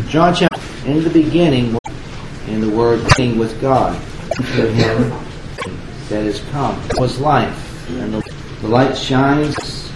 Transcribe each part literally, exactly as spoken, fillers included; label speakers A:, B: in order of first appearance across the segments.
A: John chapter, in the beginning, and the Word being with God. To him that is come was life, and the, the light shines.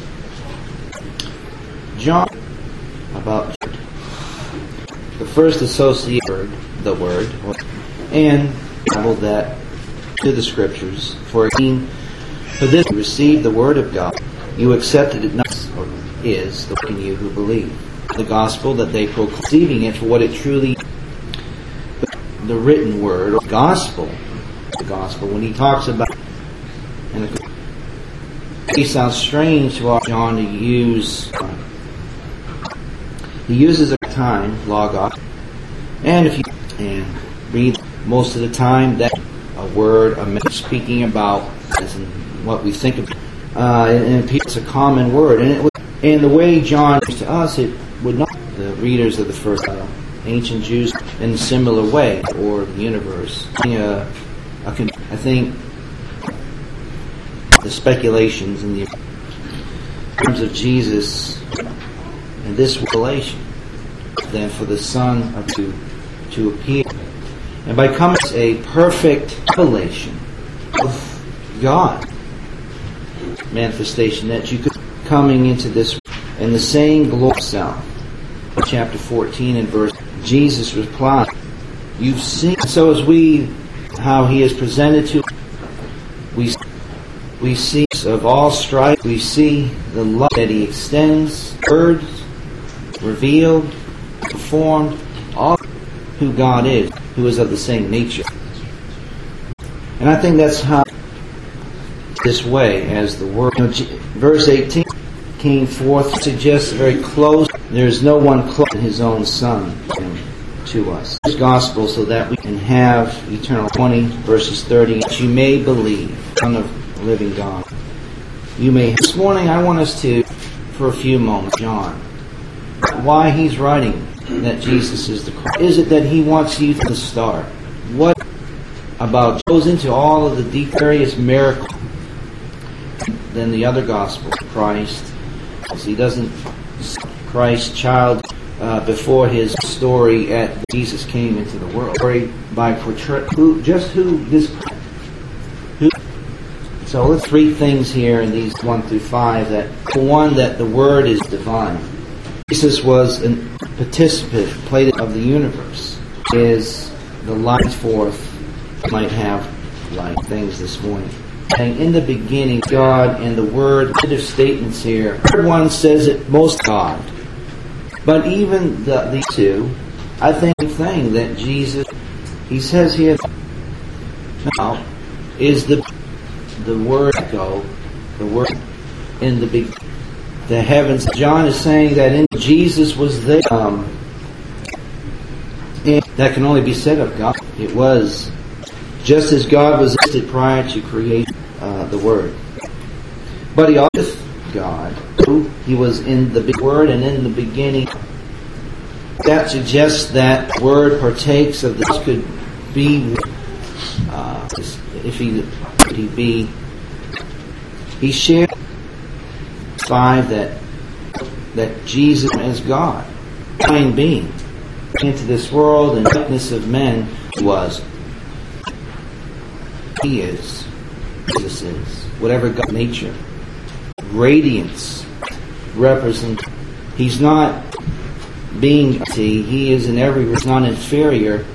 A: John, about the first associate word, the Word, and that to the Scriptures. For for this you received the Word of God, you accepted it not, or is the in you who believe the gospel that they proclaim, receiving it for what it truly. The written word, or gospel, the gospel. When he talks about, and it, it sounds strange to John to use. Uh, he uses a time logos, and if you and read most of the time that a word, a message speaking about, as in what we think of, uh, and, and it's a common word, and it would, and the way John to us, it would not the readers of the first. Uh, ancient Jews in a similar way, or the universe. Uh, I think the speculations in the terms of Jesus and this revelation, then for the Son of to to appear, and by coming a perfect revelation of God, manifestation that you could coming into this and the same glory self. Chapter fourteen and verse. Jesus replied, "You've seen." So as we, how he is presented to, we we see of all strife. We see the love that he extends, words revealed, performed, all who God is, who is of the same nature. And I think that's how this way as the word. You know, verse eighteen came forth suggests very close. There is no one close to his own Son to us. This gospel so that we can have eternal. twenty verses thirty. That you may believe, Son of the living God. You may. This morning I want us to, for a few moments, John, why he's writing that Jesus is the Christ. Is it that he wants you to start? What about goes into all of the deep various miracles than the other gospel? Christ. He doesn't Christ child uh, before his story at Jesus came into the world. Story by portray who just who this who. So let's three things here in these one through five. That for one, that the Word is divine. Jesus was a participant, plate of the universe. Is the light forth might have light things this morning. And in the beginning, God and the Word. Positive statements here. Third one says it most God, but even the these two, I think the thing that Jesus, he says here, now is the the Word go, the Word in the big, the heavens. John is saying that in Jesus was there. Um, and that can only be said of God. It was just as God was existed prior to create uh, the Word. But he also God. He was in the big Word and in the beginning. That suggests that Word partakes of this. Could be uh, if he could he be he shared five that that Jesus is God, divine being, into this world and likeness of men was. He is. Jesus is. Whatever God nature. Radiance represents. He's not being. See, he is in every. He's not inferior.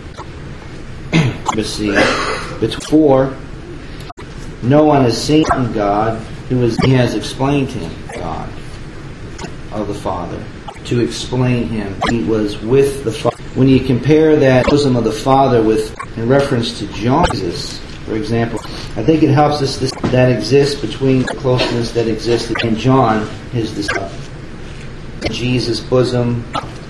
A: Before, no one has seen God, who is. He has explained him, God, of the Father, to explain him. He was with the Father. When you compare that bosom of the Father with, in reference to John, Jesus, for example, I think it helps us this, that exists between the closeness that existed in John, his disciple. Jesus' bosom.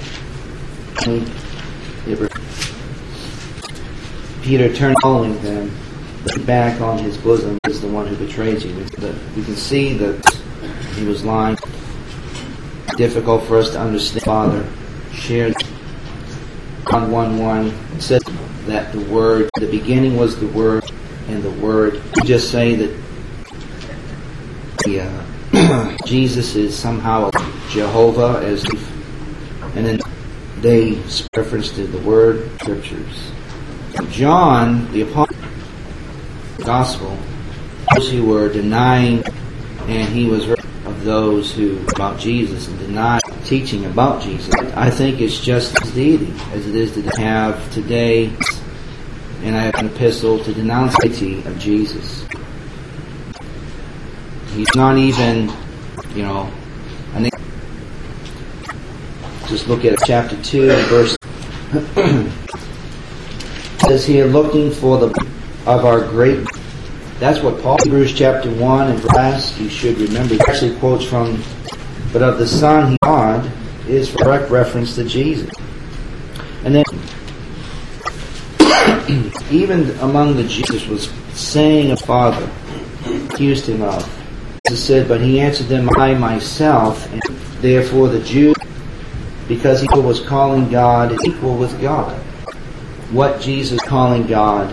A: Peter turned following them, but back on his bosom is the one who betrayed you. We can see that he was lying. Difficult for us to understand. Father shared on one one. It says that the Word, the beginning was the Word, and the Word. We just say that the, uh, Jesus is somehow Jehovah, as and then they reference to the Word, Scriptures. John, the apostle, the Gospel, those who were denying, and he was of those who about Jesus and denied teaching about Jesus. I think it's just as deity as it is to have today, and I have an epistle to denounce the deity of Jesus. He's not even, you know, I think. Just look at chapter two, verse. It says here, looking for the of our great. That's what Paul, Hebrews chapter one and verse, you should remember. He actually quotes from, but of the Son, he God is for direct reference to Jesus. And then, even among the Jews was saying a father, accused him of. Jesus said, but he answered them, I myself, and therefore the Jews, because he was calling God is equal with God. What Jesus calling God,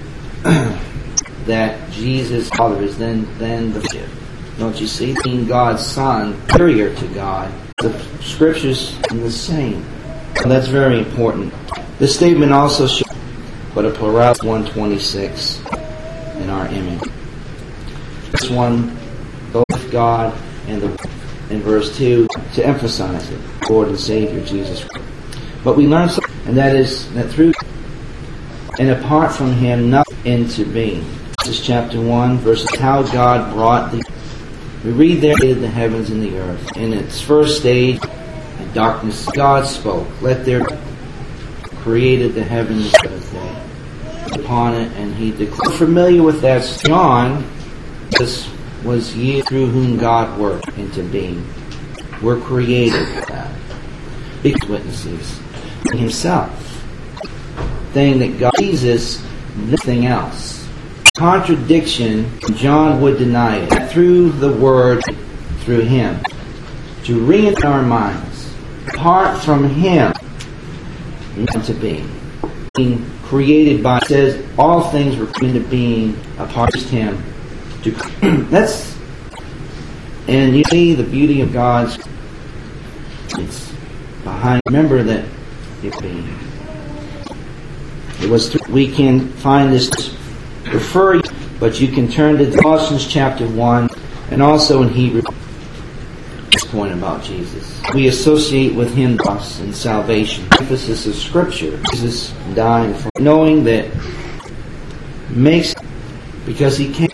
A: that Jesus Father is then then the don't you see? Being God's Son, superior to God. The Scriptures are the same. And that's very important. This statement also shows, but a plurality one twenty-six in our image. This one, both God and the in verse two, to emphasize it, Lord and Savior Jesus Christ. But we learn something, and that is that through and apart from Him, nothing into being. This is chapter one, verses how God brought the. We read there the heavens and the earth. In its first stage, in darkness, God spoke. Let there created the heavens the seventh day upon it, and He declared. Familiar with that, John. This was ye through whom God worked into being. We're created for that. Big witnesses. Himself. Saying that God, Jesus, nothing else. Contradiction, John would deny it. Through the Word, through Him. To reinforce our minds. Apart from Him, into being. Being created by, it says, all things were into being apart from Him. To, that's, and you see the beauty of God's, it's behind. Remember that it being. It was. Through, we can find this refer, but you can turn to Colossians chapter one, and also in Hebrews. This point about Jesus, we associate with Him us in salvation. Emphasis of Scripture. Jesus dying for knowing that makes because He came.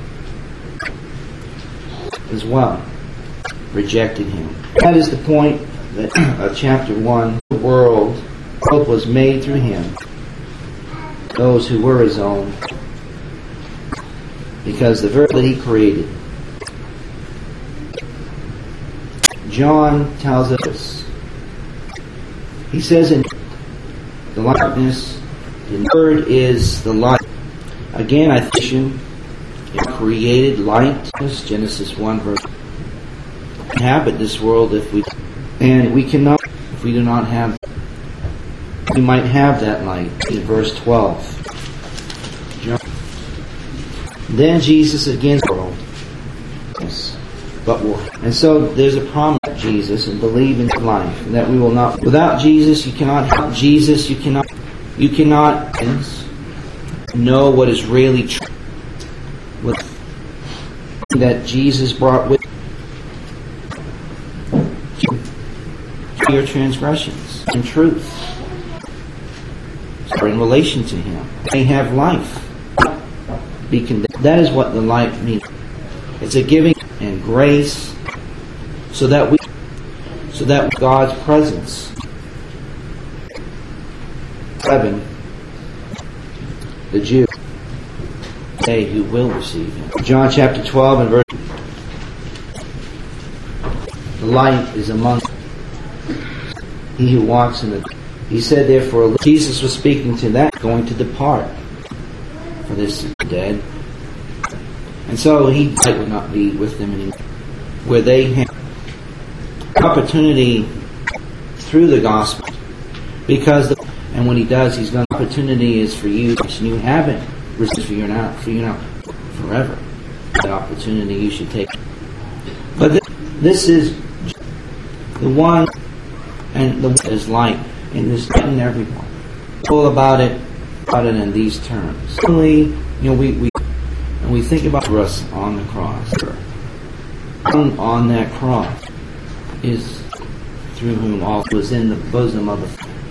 A: As well, rejected Him. That is the point that of chapter one. The world, the world was made through Him. Those who were His own, because the very that He created. John tells us this. He says in the likeness, the Word is the light. Again, I think you. It created light, Genesis one verse. Inhabit this world if we, and we cannot, if we do not have, we might have that light. In verse twelve. Then Jesus again world. Yes. But will. And so there's a promise of Jesus and believe in life, and that we will not. Without Jesus, you cannot have Jesus. You cannot. You cannot know what is really true. With that Jesus brought with your transgressions and truth are in relation to Him. They have life. Be condemned. That is what the light means. It's a giving and grace, so that we, so that God's presence. Seven. The Jew. They who will receive Him. John chapter twelve and verse. The light is among he who walks in the. He said, therefore, Jesus was speaking to that, going to depart, for this is dead. And so He would not be with them anymore. Where they have opportunity through the gospel, because the, and when He does, He's going. Opportunity is for you, and you haven't. For you now, for you now, forever. That opportunity you should take. But this, this is the one, and the one is light. in this in everyone. All about it, about it in these terms. Certainly, you know, we we and we think about us on the cross. On, on that cross is through whom all was in the bosom of the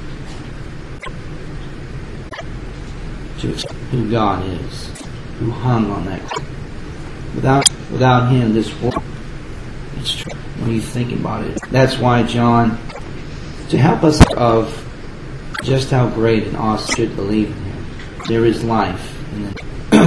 A: to who God is, who hung on that cross. Without without Him, this world. It's true when you think about it. That's why John, to help us of just how great and awesome should believe in Him. There is life in the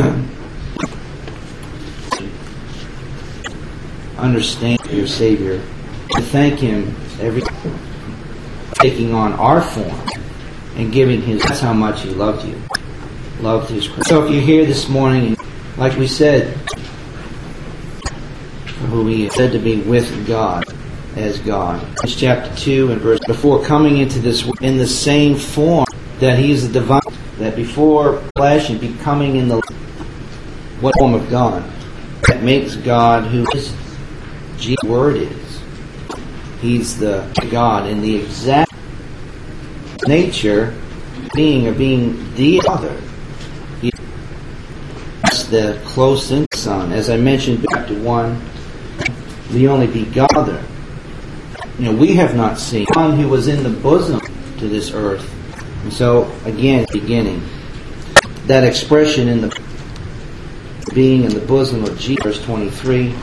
A: understand your Savior, to thank Him every taking on our form and giving His. That's how much He loved you, loved His Christ. So if you're here this morning, like we said, who He is said to be with God as God. It's chapter two and verse before coming into this in the same form that He is the divine, that before flesh and becoming in the what form of God that makes God who is Jesus' word is. He's the God in the exact nature being of being the Father. He's the close in Son. As I mentioned back to one, the only begotten. You know, we have not seen one who was in the bosom to this earth. And so, again, beginning. That expression in the being in the bosom of Jesus, verse twenty-three,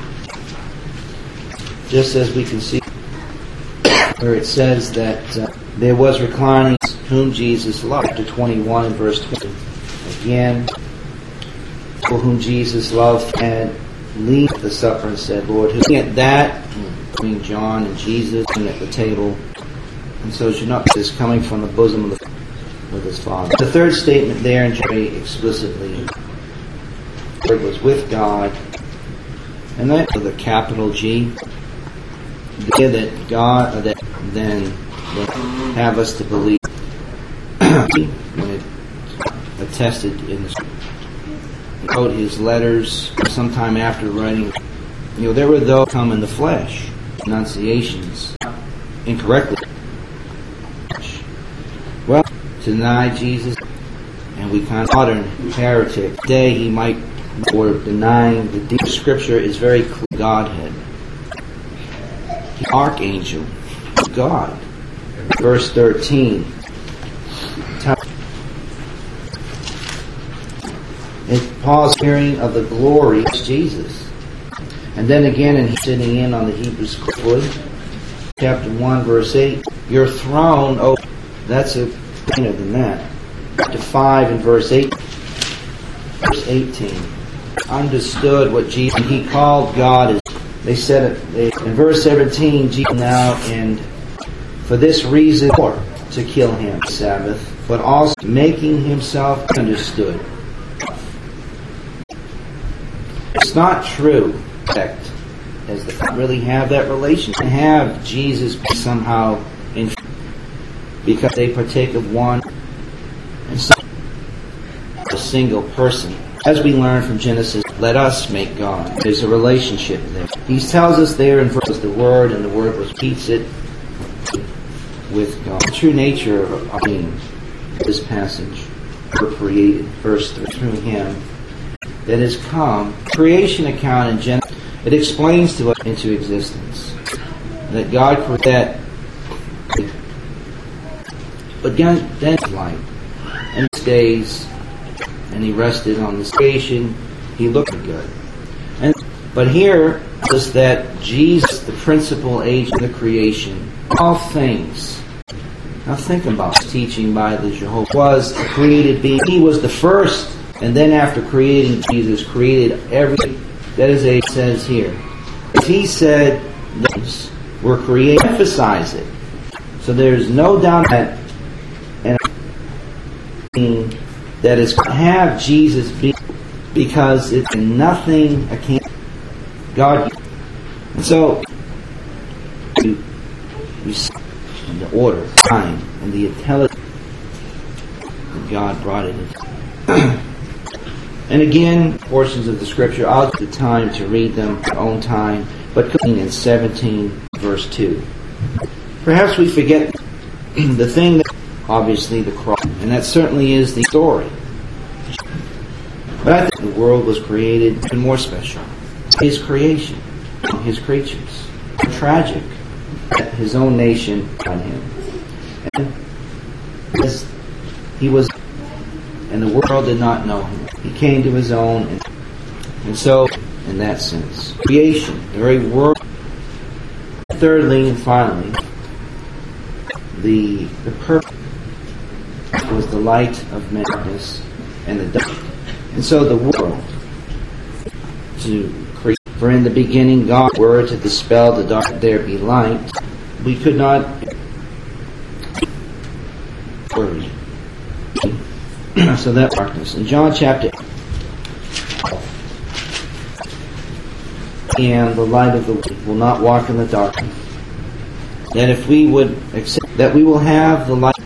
A: just as we can see where it says that uh, there was reclining whom Jesus loved. Chapter twenty-one and verse twenty. Again, for whom Jesus loved and leave the supper and said, Lord, who at that between John and Jesus and at the table, and so should not be this coming from the bosom of, the, of his Father. The third statement there in very explicitly, the Word was with God, and that with a capital G, that God that then will have us to believe when it attested in the He wrote his letters sometime after writing. You know, there were those come in the flesh, enunciations, incorrectly. Well, to deny Jesus, and we kind of modern heretic. Today he might, or denying the deep Scripture is very clear. Godhead, the archangel, God. Verse thirteen. It Paul's hearing of the glory of Jesus. And then again, and he's sitting in on the Hebrews wood, chapter one, verse eight, your throne, oh, that's a plainer than that. Chapter five and verse eight, verse eighteen, understood what Jesus, he called God, as they said it, they, in verse seventeen, Jesus now, and for this reason, to kill him, Sabbath, but also making himself understood. It's not true, as they don't really have that relationship. They have Jesus somehow in, because they partake of one and so a single person. As we learn from Genesis, let us make God. There's a relationship there. He tells us there in verse the Word, and the Word repeats it with God. The true nature of being this passage were created, verse three, through Him that has come. Creation account in Genesis, it explains to us into existence that God created that, but then then light and stays, and He rested on this creation. He looked good, and but here is that Jesus, the principal agent of the creation, all things. Now think about this teaching by the Jehovah was a created being. He was the first. And then after creating Jesus, created everything. That is, it says here. He said those were created. Emphasize it. So there's no doubt that and that is to have Jesus be, because it's nothing I can't God. And so you, you see in the order, time, and the intelligence that God brought it in. And again, portions of the Scripture, I'll take the time to read them at our own time, but in seventeen, verse two. Perhaps we forget the thing that obviously the cross. And that certainly is the story. But I think the world was created even more special. His creation, His creatures. Tragic that His own nation on Him. And as He was, and the world did not know Him. He came to His own, and, and so, in that sense, creation, the very world. Thirdly and finally, the the purpose was the light of darkness and the dark. And so the world to create. For in the beginning God were to dispel the dark, there be light. We could not worry. So that darkness. In John chapter and the light of the world will not walk in the darkness. That if we would accept that we will have the light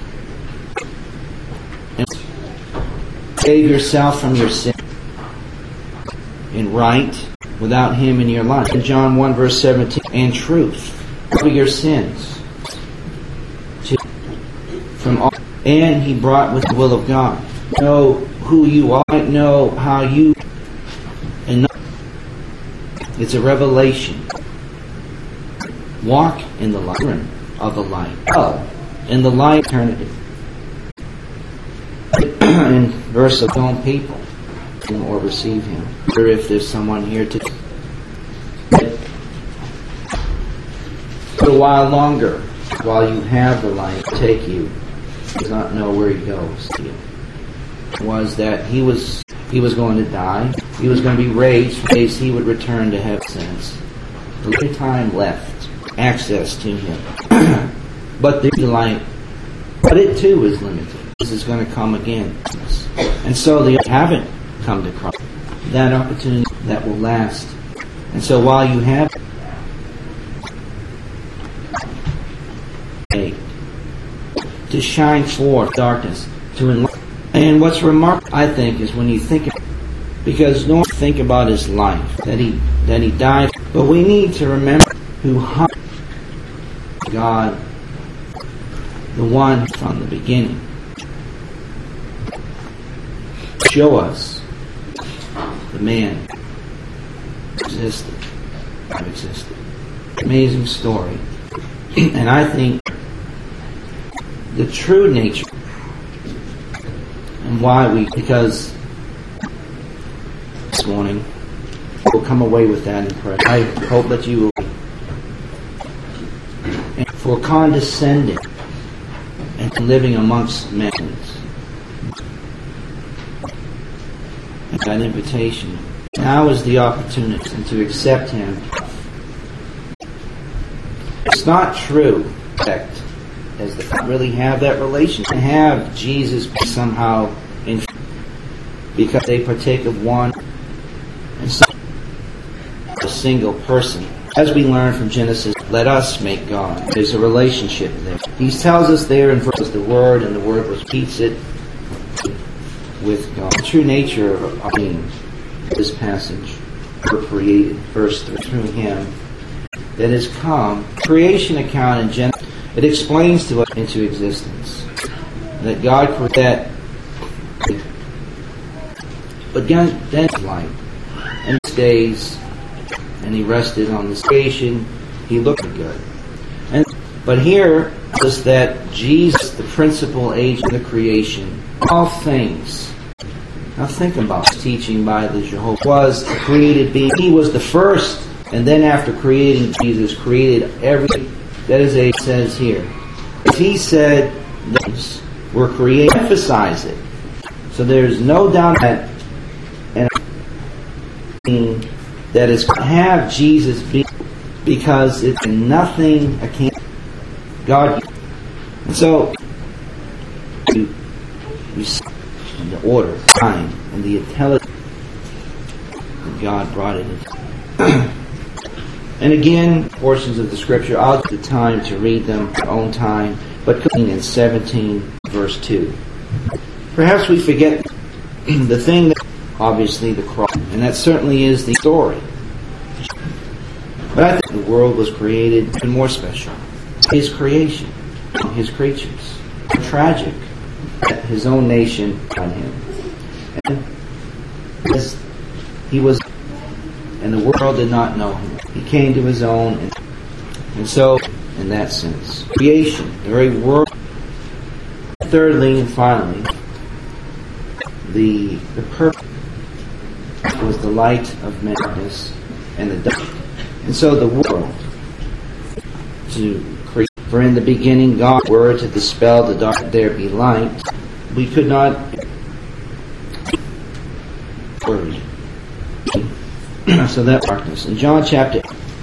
A: and save yourself from your sin and right without Him in your life. In John one verse seventeen, and truth for your sins to, from all, and He brought with the will of God. Know who you are, know how you, and know, it's a revelation. Walk in the light of the light. Oh, in the light of eternity. In verse of own people or receive Him. Or if there's someone here to for a while longer, while you have the light take you, does not know where He goes to you. Was that He was He was going to die. He was going to be raised from days He would return to heaven since. The time left. Access to Him. But the light, but it too is limited. This is going to come again. And so they haven't come to Christ. That opportunity that will last. And so while you have to shine forth darkness, to enlighten. And what's remarkable, I think, is when you think, because no one think about His life, that He that He died. But we need to remember who hung God, the one from the beginning. Show us the man who existed, who existed. Amazing story. And I think the true nature and why we, because this morning we'll come away with that impression. I hope that you will. And for condescending and living amongst men. And that invitation. Now is the opportunity to accept Him. It's not true that as they don't really have that relationship. They have Jesus somehow in because they partake of one and so a single person. As we learn from Genesis, let us make God. There's a relationship there. He tells us there in verse the Word, and the Word repeats it with God. The true nature of being, this passage, were created first through Him that has come. Creation account in Genesis, it explains to us into existence that God created that, but then light and days. And He rested on this creation. He looked good. And but here is that Jesus, the principal agent of the creation, all things. Now think about this teaching by the Jehovah was a created being. He was the first, and then after creating Jesus, created everything. That is a says here. He said those were created. Emphasize it. So there's no doubt that and that is have Jesus be because it's nothing I can't God and so you, you see in the order, time, and the intelligence that God brought it into. And again, portions of the scripture, I'll take the time to read them at our own time, but in seventeen verse two. Perhaps we forget the thing that obviously the cross, and that certainly is the story. But I think the world was created even more special. His creation, His creatures. tragic that his own nation on him. And as he was, and the world did not know him. He came to his own, and, and so, in that sense, creation, the very world. Thirdly and finally, the the purpose was the light of darkness and the dark. And so the world to create. For in the beginning God were to dispel the dark, there be light. We could not worry. So that darkness. In John chapter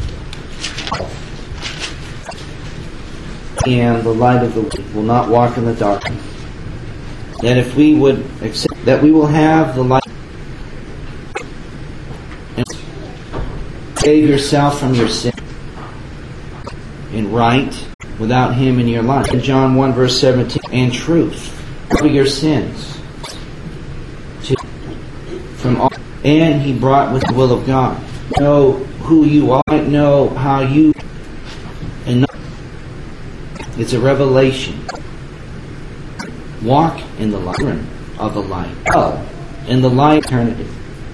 A: and the light of the world will not walk in the darkness. That if we would accept that we will have the light and save yourself from your sin in right without him in your life. In John one verse seventeen, and truth for your sins to, from all, and he brought with the will of God. Know who you are, know how you, and know, it's a revelation. Walk in the light of the light. Oh, in the light of eternity.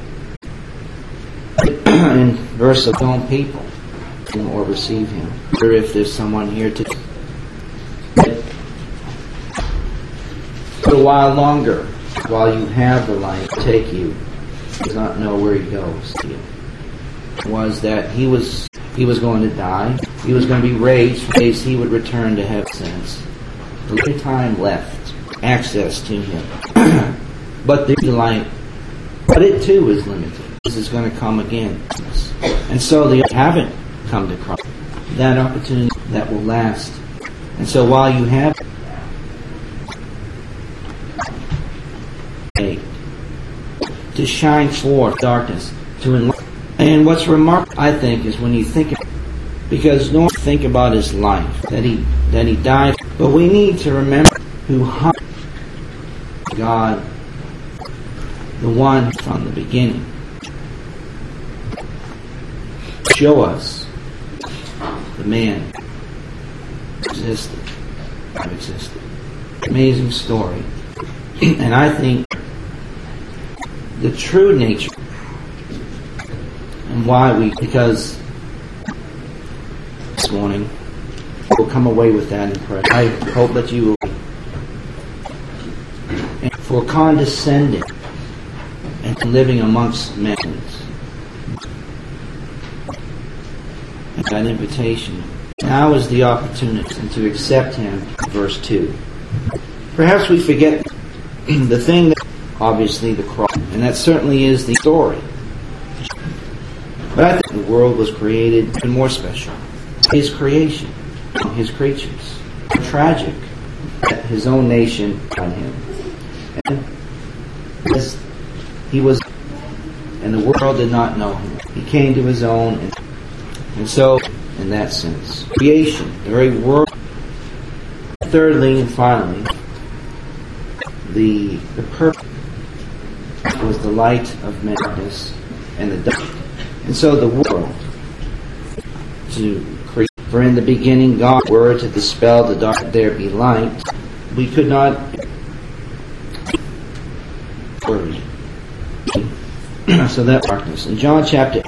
A: In verse of own people or receive him. Or if there's someone here to for a while longer, while you have the light take you, does not know where he goes to you. Was that he was he was going to die, he was going to be raised from days he would return to heaven since the little time left access to him. But the light, but it too is limited. This is going to come again. And so they haven't come to Christ. That opportunity that will last. And so while you have to shine forth darkness, to enlighten. And what's remarkable, I think, is when you think, because no one think about his life, that he that he died. But we need to remember who hung God, the one from the beginning. Show us the man existed, existed. Amazing story. And I think the true nature and why we, because this morning we'll come away with that impression. I hope that you will. And for condescending and living amongst men. And that invitation. Now is the opportunity to accept him. Verse two. Perhaps we forget the thing that, obviously, the cross, and that certainly is the story. But I think the world was created even more special. His creation, his creatures. Tragic that his own nation on him. And as he was, and the world did not know him. He came to his own, and, and so, in that sense, creation, the very world. Thirdly and finally, the the purpose was the light of darkness and the dark. And so the world to create. For in the beginning God were to dispel the dark, there be light. We could not worry. So that darkness. In John chapter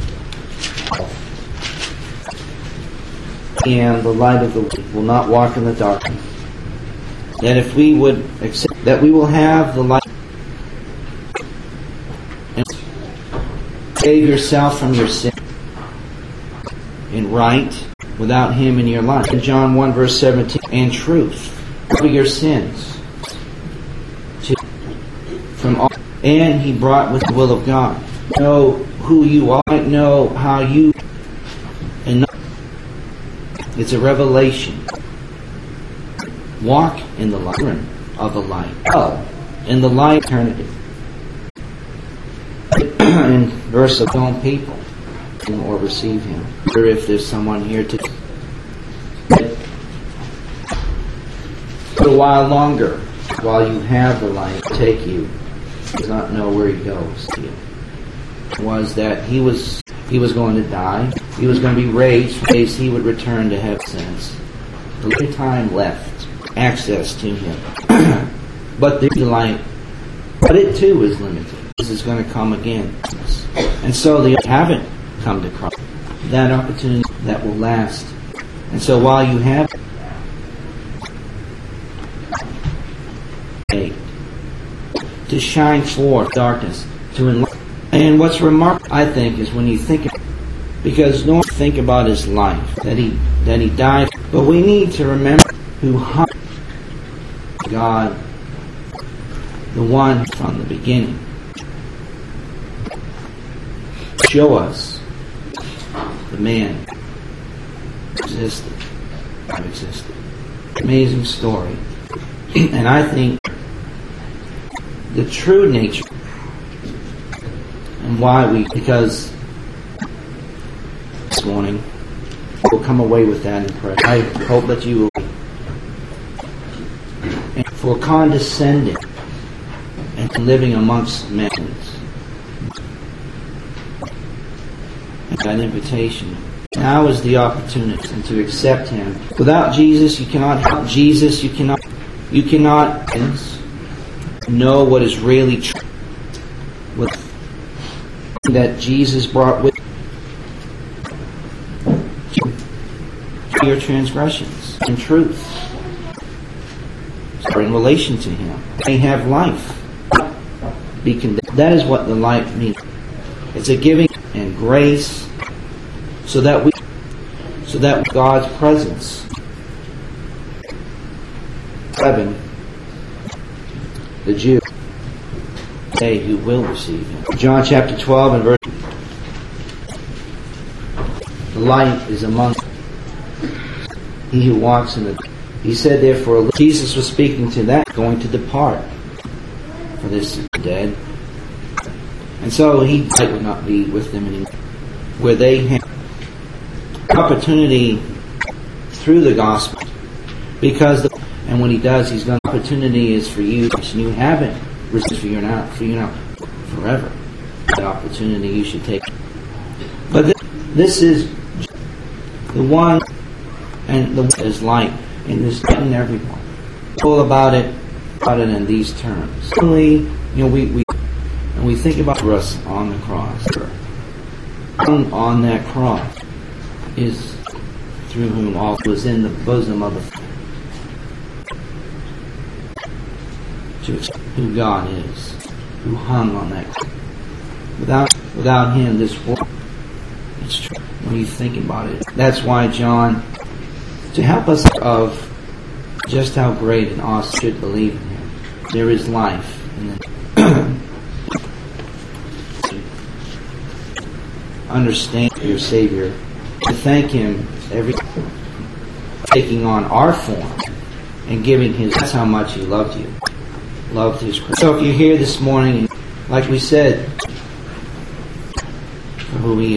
A: and the light of the world will not walk in the darkness. That if we would accept that we will have the light and save yourself from your sin in right without him in your life. In John one verse seventeen, and truth for your sins to, from all, and he brought with the will of God. Know who you are, know how you, and know, it's a revelation. Walk in the light of the light. Oh, in the light of eternity. In verse of own people or receive him. Or if there's someone here to for a while longer, while you have the light take you, does not know where he goes to you. Was that he was he was going to die, he was going to be raised from days he would return to heaven since the little time left access to Him. But the light, but it too is limited. This is going to come again. And so they haven't come to Christ. That opportunity that will last. And so while you have to shine forth darkness, to enlighten. And what's remarkable, I think, is when you think, because no one think about His life, that He that He died. But we need to remember who hung God, the one from the beginning. Show us the man who existed, who existed. Amazing story. And I think the true nature and why we, because this morning we'll come away with that in prayer. I hope that you will and for condescending and living amongst men. And that invitation. Now is the opportunity and to accept Him. Without Jesus, you cannot help Jesus. You cannot. You cannot know what is really true. With that Jesus brought with your transgressions and truth. So in relation to Him, they have life. Be condemned. That is what the light means. It's a giving and grace, so that we, so that God's presence. Seven, the Jew, they who will receive Him. John chapter twelve and verse. The light is among he who walks in the. He said, therefore, Jesus was speaking to that going to depart, for this is dead. And so He light would not be with them anymore. Where they have opportunity through the gospel, because the, and when He does, He's got opportunity is for you, and you haven't received for you now, for you now, forever. That opportunity you should take. But this, this is the one, and the one is light, and this in everyone. All about it, about it in these terms. Really, you know, we we and we think about us on the cross. On, on that cross is through whom all was in the bosom of the to accept who God is, who hung on that cross. Without without Him, this world, it's true. When you think about it, that's why John, to help us of just how great and awesome should believe in Him. There is life in the understand your Savior, to thank Him every taking on our form and giving His. That's how much He loved you, loved His Christ. So if you're here this morning, and like we said, for who He is.